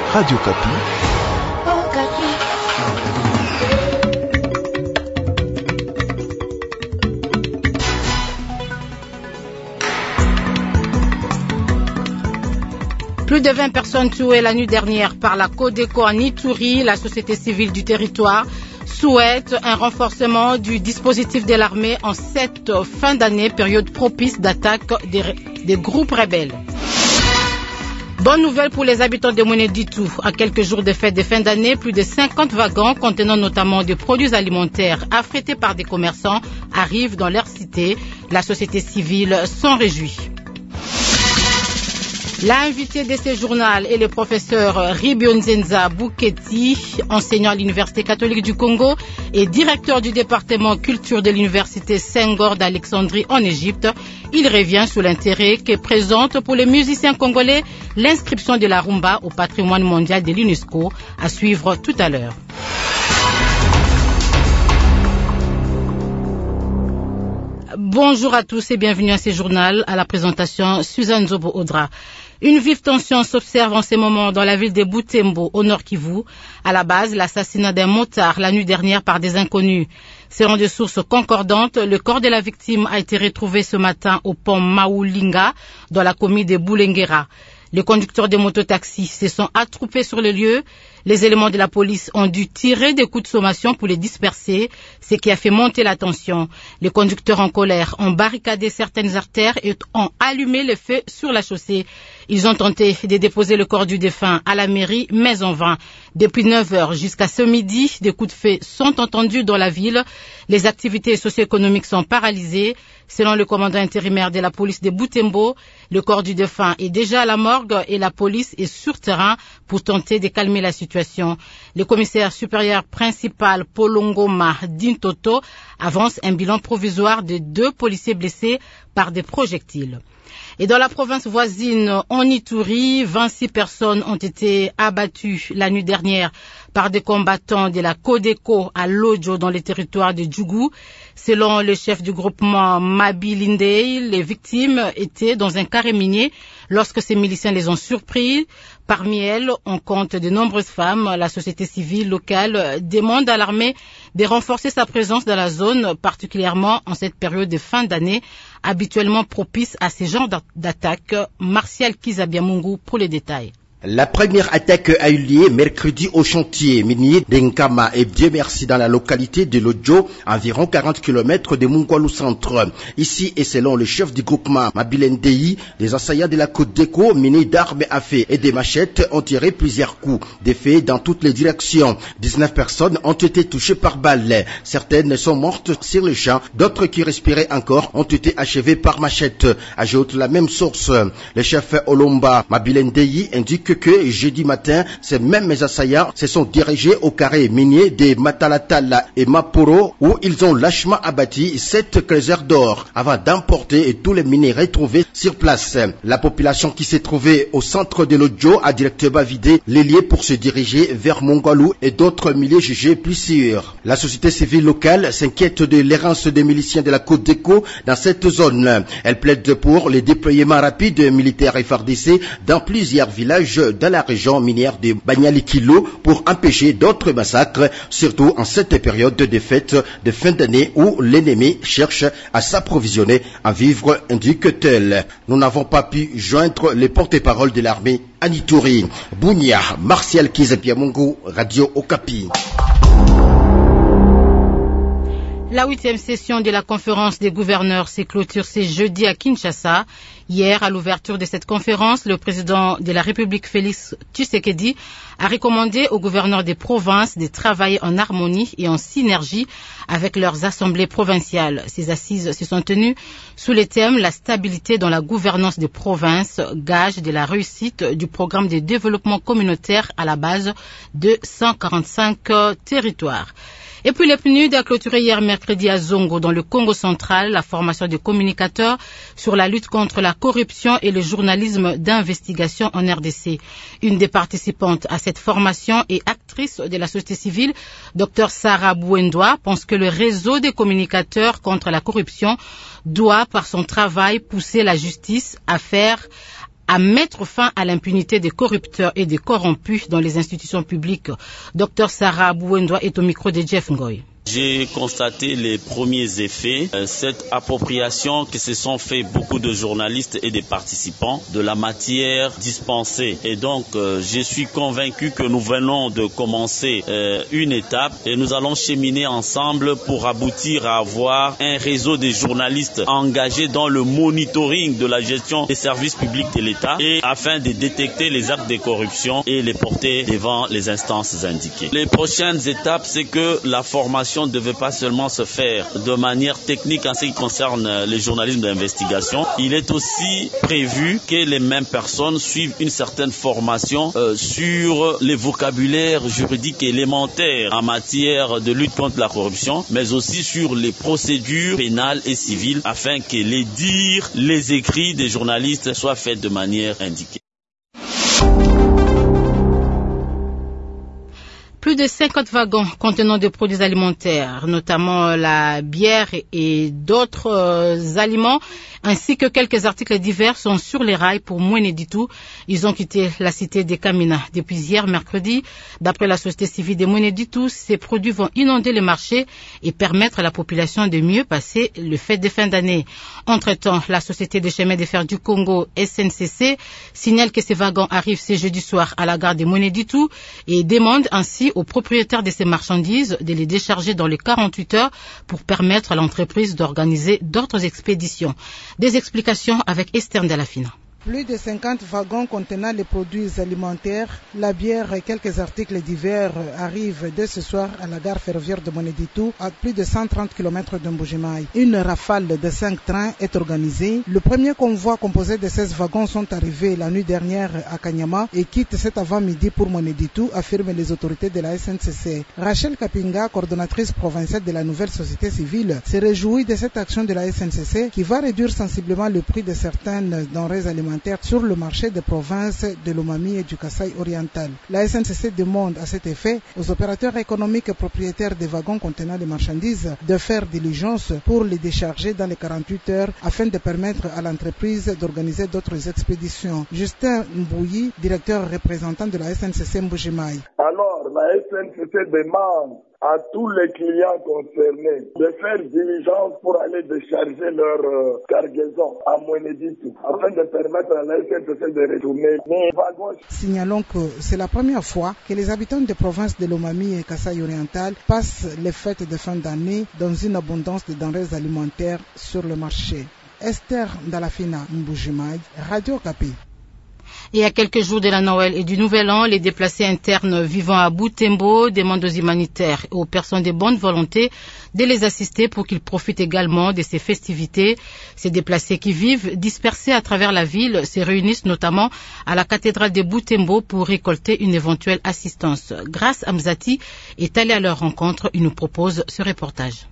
Radio Kapi. Plus de 20 personnes tuées la nuit dernière par la Codeco en Ituri. La société civile du territoire souhaite un renforcement du dispositif de l'armée en cette fin d'année, période propice d'attaque des groupes rebelles. Bonne nouvelle pour les habitants de Mweneditu. À quelques jours de fête de fin d'année, plus de 50 wagons contenant notamment des produits alimentaires affrétés par des commerçants arrivent dans leur cité. La société civile s'en réjouit. L'invité de ce journal est le professeur Ribionzenza Bouketi, enseignant à l'Université catholique du Congo et directeur du département culture de l'Université Senghor d'Alexandrie en Égypte. Il revient sur l'intérêt que présente pour les musiciens congolais l'inscription de la rumba au patrimoine mondial de l'UNESCO, à suivre tout à l'heure. Bonjour à tous et bienvenue à ce journal. À la présentation, Suzanne Zobo-Odra. Une vive tension s'observe en ces moments dans la ville de Butembo, au Nord Kivu. À la base, l'assassinat d'un motard la nuit dernière par des inconnus. Selon des sources concordantes, le corps de la victime a été retrouvé ce matin au pont Maoulinga, dans la commune de Boulengera. Les conducteurs de mototaxis se sont attroupés sur le lieu. Les éléments de la police ont dû tirer des coups de sommation pour les disperser, ce qui a fait monter la tension. Les conducteurs en colère ont barricadé certaines artères et ont allumé le feu sur la chaussée. Ils ont tenté de déposer le corps du défunt à la mairie, mais en vain. Depuis 9 heures jusqu'à ce midi, des coups de feu sont entendus dans la ville. Les activités socio-économiques sont paralysées. Selon le commandant intérimaire de la police de Butembo, le corps du défunt est déjà à la morgue et la police est sur terrain pour tenter de calmer la situation. Le commissaire supérieur principal Polongoma Dintoto avance un bilan provisoire de 2 policiers blessés par des projectiles. Et dans la province voisine, en Ituri, 26 personnes ont été abattues la nuit dernière par des combattants de la Codeco à Lodjo dans le territoire de Djougou. Selon le chef du groupement Mabilindei, les victimes étaient dans un carré minier lorsque ces miliciens les ont surpris. Parmi elles, on compte de nombreuses femmes. La société civile locale demande à l'armée de renforcer sa présence dans la zone, particulièrement en cette période de fin d'année, habituellement propice à ces genres d'attaques. Martial Kizabiamungu pour les détails. La première attaque a eu lieu mercredi au chantier minier d'Nkama et Dieu merci dans la localité de Lodjo, environ 40 km de Mungwalu Centre. Ici, et selon le chef du groupement Mabilendei, les assaillants de la Codeco munis d'armes à feu et des machettes ont tiré plusieurs coups d'effet dans toutes les directions. 19 personnes ont été touchées par balles. Certaines sont mortes sur le champ, d'autres qui respiraient encore ont été achevées par machette. Ajoute la même source. Le chef Olomba Mabilendei indique que jeudi matin, ces mêmes assaillants se sont dirigés au carré minier de Matalatala et Maporo où ils ont lâchement abattu 7 creuseurs d'or avant d'emporter tous les minéraux trouvés sur place. La population qui s'est trouvée au centre de l'Odjo a directement vidé les lieux pour se diriger vers Mongolou et d'autres milieux jugés plus sûrs. La société civile locale s'inquiète de l'errance des miliciens de la Codeco dans cette zone. Elle plaide pour le déploiement rapide de militaires FARDC dans plusieurs villages dans la région minière de Banyalikilo pour empêcher d'autres massacres, surtout en cette période de fête de fin d'année où l'ennemi cherche à s'approvisionner en vivres, indique-t-elle. Nous n'avons pas pu joindre les porte-paroles de l'armée à Ituri. Bounia, Martial Kizabiamungu, Radio Okapi. La 8e session de la conférence des gouverneurs s'est clôturée ce jeudi à Kinshasa. Hier, à l'ouverture de cette conférence, le président de la République, Félix Tshisekedi, a recommandé aux gouverneurs des provinces de travailler en harmonie et en synergie avec leurs assemblées provinciales. Ces assises se sont tenues sous le thème « La stabilité dans la gouvernance des provinces, gage de la réussite du programme de développement communautaire à la base de 145 territoires ». Et puis le PNUD a clôturé hier mercredi à Zongo, dans le Congo central, la formation de communicateurs sur la lutte contre la corruption et le journalisme d'investigation en RDC. Une des participantes à cette formation et actrice de la société civile, Dr Sarah Bouendoa, pense que le réseau des communicateurs contre la corruption doit, par son travail, pousser la justice à faire à mettre fin à l'impunité des corrupteurs et des corrompus dans les institutions publiques. Dr Sarah Bouendoa est au micro de Jeff Ngoy. J'ai constaté les premiers effets, cette appropriation que se sont fait beaucoup de journalistes et des participants de la matière dispensée. Et donc, je suis convaincu que nous venons de commencer une étape et nous allons cheminer ensemble pour aboutir à avoir un réseau de journalistes engagés dans le monitoring de la gestion des services publics de l'État et afin de détecter les actes de corruption et les porter devant les instances indiquées. Les prochaines étapes, c'est que la formation ne devait pas seulement se faire de manière technique en ce qui concerne le journalisme d'investigation. Il est aussi prévu que les mêmes personnes suivent une certaine formation sur les vocabulaires juridiques élémentaires en matière de lutte contre la corruption, mais aussi sur les procédures pénales et civiles afin que les dires, les écrits des journalistes soient faits de manière indiquée. Plus de 50 wagons contenant des produits alimentaires, notamment la bière et d'autres aliments, ainsi que quelques articles divers sont sur les rails pour Mweneditu. Ils ont quitté la cité des Kamina depuis hier mercredi. D'après la société civile de Mweneditu, ces produits vont inonder les marchés et permettre à la population de mieux passer le fête de fin d'année. Entre-temps, la société des chemins de fer du Congo, SNCC, signale que ces wagons arrivent ce jeudi soir à la gare de Mweneditu et demande ainsi aux propriétaires de ces marchandises de les décharger dans les 48 heures pour permettre à l'entreprise d'organiser d'autres expéditions. Des explications avec Esther Ndalafina. Plus de 50 wagons contenant les produits alimentaires, la bière et quelques articles divers arrivent dès ce soir à la gare ferroviaire de Mweneditu, à plus de 130 km de Mbujimayi. Une rafale de 5 trains est organisée. Le premier convoi composé de 16 wagons sont arrivés la nuit dernière à Kanyama et quittent cet avant-midi pour Mweneditu, affirment les autorités de la SNCC. Rachel Kapinga, coordonnatrice provinciale de la nouvelle société civile, se réjouit de cette action de la SNCC qui va réduire sensiblement le prix de certaines denrées alimentaires sur le marché des provinces de l'Omami et du Kasaï oriental. La SNCC demande à cet effet aux opérateurs économiques et propriétaires des wagons contenant les marchandises de faire diligence pour les décharger dans les 48 heures afin de permettre à l'entreprise d'organiser d'autres expéditions. Justin Mbouyi, directeur représentant de la SNCC Mbujimayi. Alors, la SNCC demande à tous les clients concernés de faire diligence pour aller décharger leur cargaison à Mweneditu afin de permettre à la SNCC de retourner les wagons. Signalons que c'est la première fois que les habitants des provinces de l'Omami et Kasaï oriental passent les fêtes de fin d'année dans une abondance de denrées alimentaires sur le marché. Esther Ndalafina, Mbujimayi, Radio Okapi. Et à quelques jours de la Noël et du Nouvel An, les déplacés internes vivant à Butembo demandent aux humanitaires et aux personnes de bonne volonté de les assister pour qu'ils profitent également de ces festivités. Ces déplacés qui vivent dispersés à travers la ville se réunissent notamment à la cathédrale de Butembo pour récolter une éventuelle assistance. Grâce Amzati est allé à leur rencontre. Il nous propose ce reportage.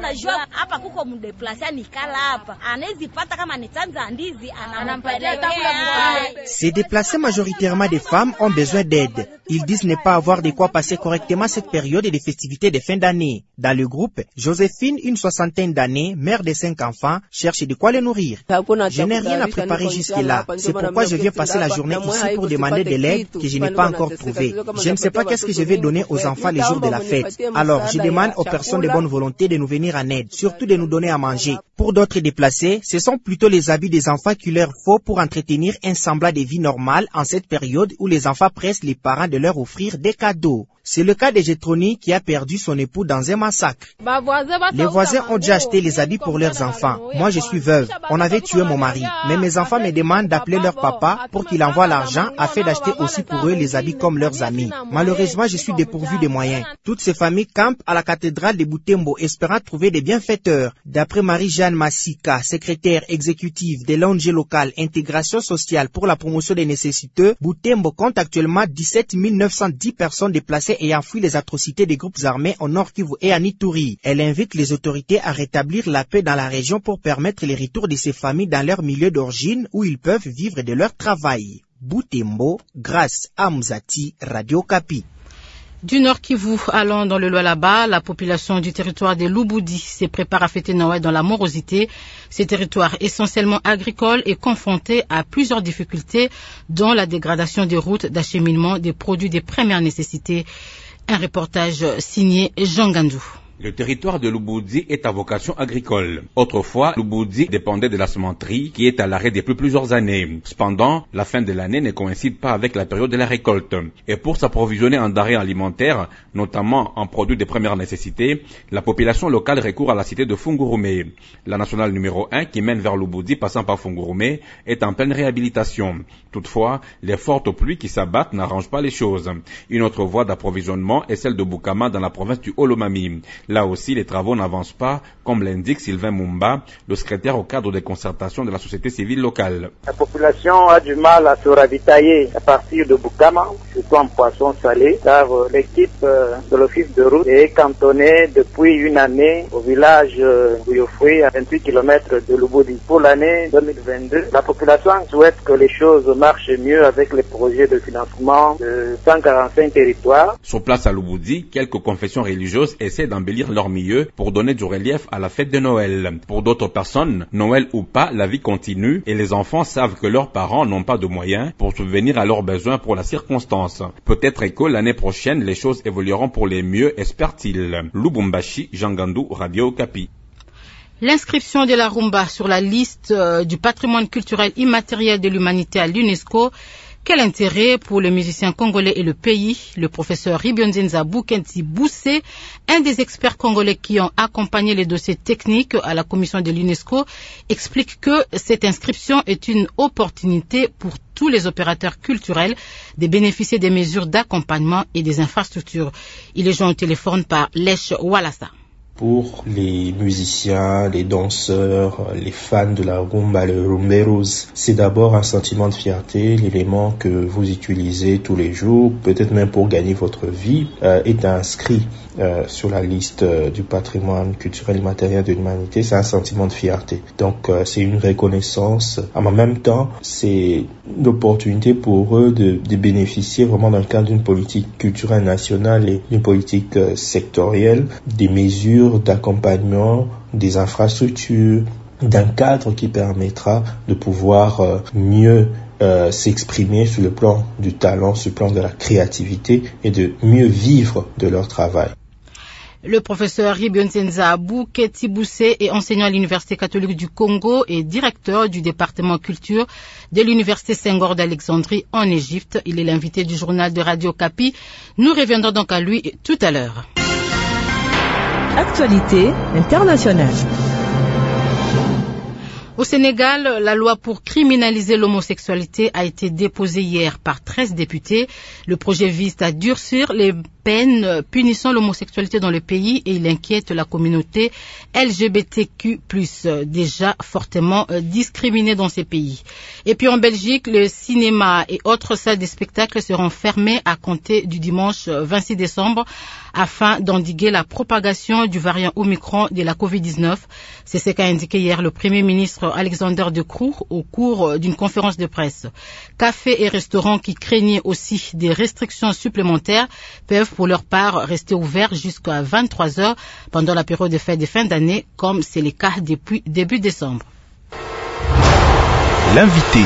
Ces déplacés, majoritairement des femmes, ont besoin d'aide. Ils disent ne pas avoir de quoi passer correctement cette période des festivités de fin d'année. Dans le groupe, Joséphine, une 60aine d'années, mère de 5 enfants, cherche de quoi les nourrir. Je n'ai rien à préparer jusque-là. C'est pourquoi je viens passer la journée ici pour demander de l'aide que je n'ai pas encore trouvée. Je ne sais pas qu'est-ce que je vais donner aux enfants les jours de la fête. Alors, je demande aux personnes de bonne volonté de nous venir en aide, surtout de nous donner à manger. Pour d'autres déplacés, ce sont plutôt les habits des enfants qu'il leur faut pour entretenir un semblant de vie normale en cette période où les enfants pressent les parents de leur offrir des cadeaux. C'est le cas de Jetroni qui a perdu son époux dans un massacre. Les voisins ont déjà acheté les habits pour leurs enfants. Moi, je suis veuve. On avait tué mon mari. Mais mes enfants me demandent d'appeler leur papa pour qu'il envoie l'argent afin d'acheter aussi pour eux les habits comme leurs amis. Malheureusement, je suis dépourvu de moyens. Toutes ces familles campent à la cathédrale de Butembo espérant trouver des bienfaiteurs. D'après Marie-Jeanne Massika, secrétaire exécutive de l'ONG locale Intégration sociale pour la promotion des nécessiteux, Butembo compte actuellement 17 910 personnes déplacées ayant fui les atrocités des groupes armés au Nord Kivu et à Ituri. Elle invite les autorités à rétablir la paix dans la région pour permettre le retour de ces familles dans leur milieu d'origine où ils peuvent vivre de leur travail. Butembo, grâce à Mzati, Radio Okapi. Du Nord Kivu allant dans le Lualaba, la population du territoire des Lubudi se prépare à fêter Noël dans la morosité. Ce territoire essentiellement agricole est confronté à plusieurs difficultés, dont la dégradation des routes d'acheminement des produits de première nécessité. Un reportage signé Jean Gandou. Le territoire de Lubudi est à vocation agricole. Autrefois, Lubudi dépendait de la sementerie qui est à l'arrêt depuis plusieurs années. Cependant, la fin de l'année ne coïncide pas avec la période de la récolte. Et pour s'approvisionner en denrées alimentaires, notamment en produits de première nécessité, la population locale recourt à la cité de Fungurume. La nationale numéro 1 qui mène vers Lubudi passant par Fungurume est en pleine réhabilitation. Toutefois, les fortes pluies qui s'abattent n'arrangent pas les choses. Une autre voie d'approvisionnement est celle de Bukama dans la province du Olomami. Là aussi, les travaux n'avancent pas, comme l'indique Sylvain Mumba, le secrétaire au cadre des concertations de la société civile locale. La population a du mal à se ravitailler à partir de Bukama, surtout en poisson salé, car l'équipe de l'office de route est cantonnée depuis une année au village Bouyofoué, à 28 km de Lubudi. Pour l'année 2022, la population souhaite que les choses marchent mieux avec les projets de financement de 145 territoires. Sur place à Lubudi, quelques confessions religieuses essaient d'embellir leur milieu pour donner du relief à la fête de Noël. Pour d'autres personnes, Noël ou pas, la vie continue et les enfants savent que leurs parents n'ont pas de moyens pour subvenir à leurs besoins pour la circonstance. Peut-être que l'année prochaine, les choses évolueront pour les mieux, espère-t-il. Lubumbashi, Jean Gandou, Radio Okapi. L'inscription de la rumba sur la liste du patrimoine culturel immatériel de l'humanité à l'UNESCO. Quel intérêt pour le musicien congolais et le pays? Le professeur Ribionzinza Boukenti Boussé, un des experts congolais qui ont accompagné les dossiers techniques à la commission de l'UNESCO, explique que cette inscription est une opportunité pour tous les opérateurs culturels de bénéficier des mesures d'accompagnement et des infrastructures. Il est joint au téléphone par Lèche Walassa. Pour les musiciens, les danseurs, les fans de la rumba, les rumberos, c'est d'abord un sentiment de fierté. L'élément que vous utilisez tous les jours, peut-être même pour gagner votre vie, est inscrit sur la liste du patrimoine culturel immatériel de l'humanité. C'est un sentiment de fierté. Donc c'est une reconnaissance. En même temps, c'est une opportunité pour eux de bénéficier vraiment dans le cadre d'une politique culturelle nationale et d'une politique sectorielle des mesures d'accompagnement, des infrastructures, d'un cadre qui permettra de pouvoir mieux s'exprimer sur le plan du talent, sur le plan de la créativité et de mieux vivre de leur travail. Le professeur Ribionzinza Bouketi Boussé est enseignant à l'Université catholique du Congo et directeur du département culture de l'Université Senghor d'Alexandrie en Égypte. Il est l'invité du journal de Radio Okapi. Nous reviendrons donc à lui tout à l'heure. Actualité internationale. Au Sénégal, la loi pour criminaliser l'homosexualité a été déposée hier par 13 députés. Le projet vise à durcir les peines punissant l'homosexualité dans le pays et il inquiète la communauté LGBTQ+, déjà fortement discriminée dans ces pays. Et puis en Belgique, le cinéma et autres salles de spectacle seront fermées à compter du dimanche 26 décembre afin d'endiguer la propagation du variant Omicron de la Covid-19. C'est ce qu'a indiqué hier le Premier ministre Alexander De Croo au cours d'une conférence de presse. Cafés et restaurants qui craignaient aussi des restrictions supplémentaires peuvent pour leur part rester ouverts jusqu'à 23 heures pendant la période de fête de fin d'année, comme c'est le cas depuis début décembre. L'invité.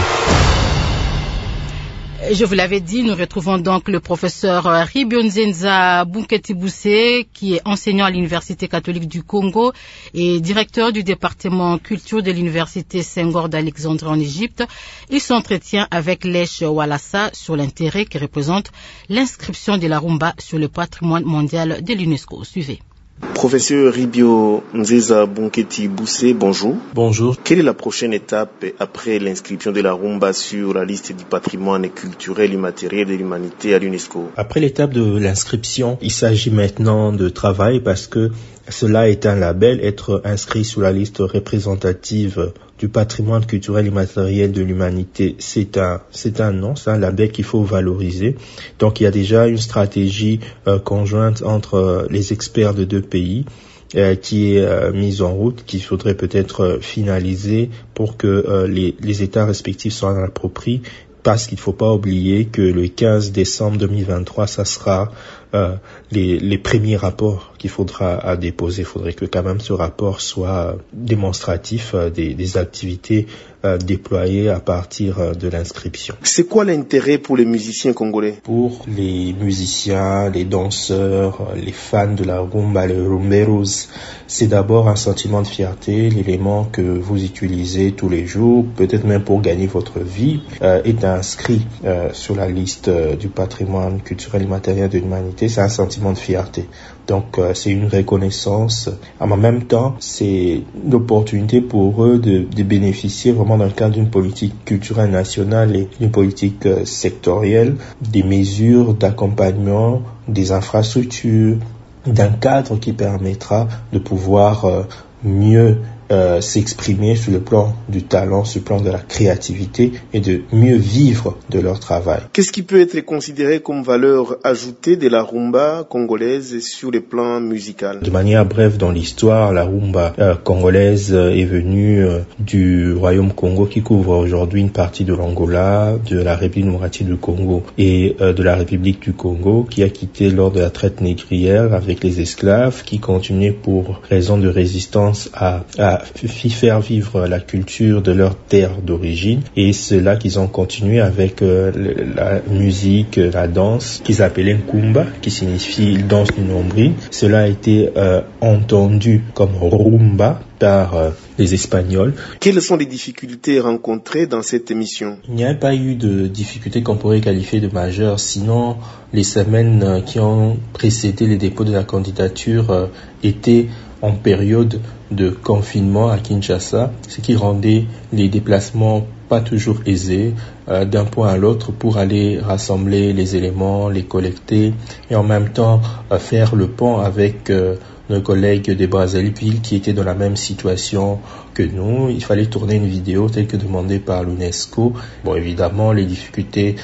Je vous l'avais dit, nous retrouvons donc le professeur Ribionzinza Bouketi Boussé, qui est enseignant à l'Université catholique du Congo et directeur du département culture de l'Université Senghor d'Alexandrie en Égypte. Il s'entretient avec Lèche Walassa sur l'intérêt que représente l'inscription de la rumba sur le patrimoine mondial de l'UNESCO. Suivez. Professeur Ribionzinza Bouketi Boussé, bonjour. Bonjour. Quelle est la prochaine étape après l'inscription de la rumba sur la liste du patrimoine culturel immatériel de l'humanité à l'UNESCO? Après l'étape de l'inscription, il s'agit maintenant de travail parce que cela est un label, être inscrit sur la liste représentative du patrimoine culturel immatériel de l'humanité, c'est un nom, c'est un label qu'il faut valoriser. Donc il y a déjà une stratégie conjointe entre les experts de deux pays qui est mise en route, qu'il faudrait peut-être finaliser pour que les États respectifs s'en approprient parce qu'il ne faut pas oublier que le 15 décembre 2023, ça sera les premiers rapports qu'il faudra déposer. Il faudrait que quand même ce rapport soit démonstratif des activités déployées à partir de l'inscription. C'est quoi l'intérêt pour les musiciens congolais? Pour les musiciens, les danseurs, les fans de la rumba, les rumberos, c'est d'abord un sentiment de fierté. L'élément que vous utilisez tous les jours, peut-être même pour gagner votre vie, est inscrit sur la liste du patrimoine culturel et matériel de l'humanité. C'est un sentiment de fierté. Donc c'est une reconnaissance. En même temps, c'est l'opportunité pour eux de bénéficier vraiment dans le cadre d'une politique culturelle nationale et d'une politique sectorielle, des mesures d'accompagnement, des infrastructures, d'un cadre qui permettra de pouvoir mieux s'exprimer sur le plan du talent, sur le plan de la créativité et de mieux vivre de leur travail. Qu'est-ce qui peut être considéré comme valeur ajoutée de la rumba congolaise sur le plan musical? De manière brève, dans l'histoire, la rumba congolaise est venue du Royaume Congo qui couvre aujourd'hui une partie de l'Angola, de la République démocratique du Congo et de la République du Congo, qui a quitté lors de la traite négrière avec les esclaves, qui continuaient pour raison de résistance à faire vivre la culture de leur terre d'origine, et c'est là qu'ils ont continué avec la musique, la danse qu'ils appelaient Nkumba, qui signifie danse du nombril. Cela a été entendu comme rumba par les Espagnols. Quelles sont les difficultés rencontrées dans cette émission? Il n'y a pas eu de difficultés qu'on pourrait qualifier de majeures, sinon les semaines qui ont précédé les dépôts de la candidature étaient en période de confinement à Kinshasa, ce qui rendait les déplacements pas toujours aisés d'un point à l'autre pour aller rassembler les éléments, les collecter et en même temps faire le pont avec nos collègues de Brazzaville qui étaient dans la même situation que nous. Il fallait tourner une vidéo telle que demandée par l'UNESCO. Bon, évidemment, les difficultés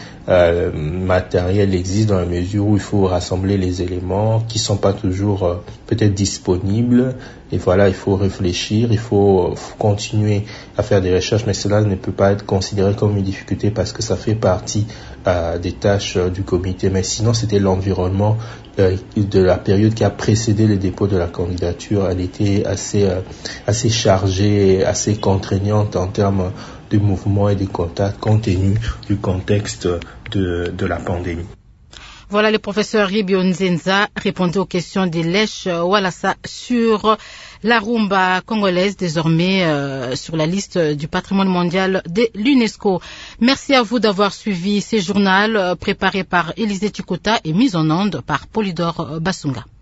matérielles existent dans la mesure où il faut rassembler les éléments qui sont pas toujours peut-être disponibles. Et voilà, il faut réfléchir, il faut continuer à faire des recherches, mais cela ne peut pas être considéré comme une difficulté parce que ça fait partie des tâches du comité. Mais sinon, c'était l'environnement de la période qui a précédé le dépôt de la candidature. Elle était assez chargée, assez contraignante en termes de mouvements et de contacts compte tenu du contexte de la pandémie. Voilà, le professeur Ribio Nzenza répondait aux questions des Lèches Walasa sur la rumba congolaise, désormais sur la liste du patrimoine mondial de l'UNESCO. Merci à vous d'avoir suivi ces journaux préparés par Élisée Tikota et mis en onde par Polydore Basunga.